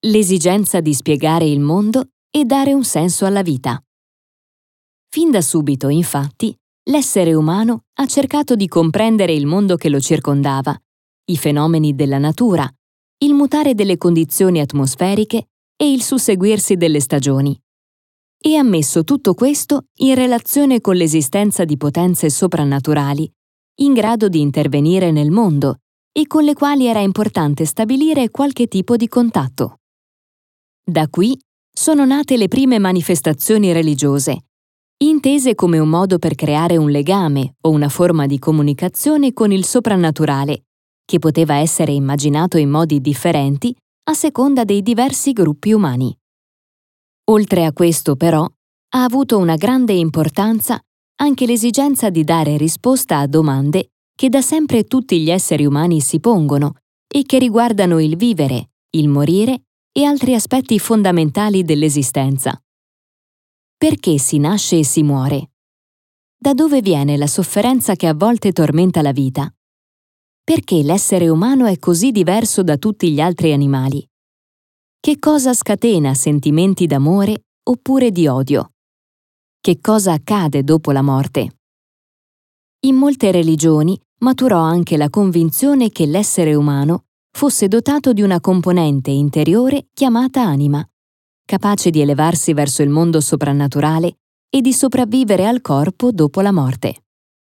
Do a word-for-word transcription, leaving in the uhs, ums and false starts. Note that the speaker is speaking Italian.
l'esigenza di spiegare il mondo e dare un senso alla vita. Fin da subito, infatti, l'essere umano ha cercato di comprendere il mondo che lo circondava, i fenomeni della natura, il mutare delle condizioni atmosferiche e il susseguirsi delle stagioni. E ha messo tutto questo in relazione con l'esistenza di potenze soprannaturali in grado di intervenire nel mondo e con le quali era importante stabilire qualche tipo di contatto. Da qui sono nate le prime manifestazioni religiose, intese come un modo per creare un legame o una forma di comunicazione con il soprannaturale, che poteva essere immaginato in modi differenti a seconda dei diversi gruppi umani. Oltre a questo, però, ha avuto una grande importanza anche l'esigenza di dare risposta a domande che da sempre tutti gli esseri umani si pongono e che riguardano il vivere, il morire e altri aspetti fondamentali dell'esistenza. Perché si nasce e si muore? Da dove viene la sofferenza che a volte tormenta la vita? Perché l'essere umano è così diverso da tutti gli altri animali? Che cosa scatena sentimenti d'amore oppure di odio? Che cosa accade dopo la morte? In molte religioni maturò anche la convinzione che l'essere umano fosse dotato di una componente interiore chiamata anima, capace di elevarsi verso il mondo soprannaturale e di sopravvivere al corpo dopo la morte.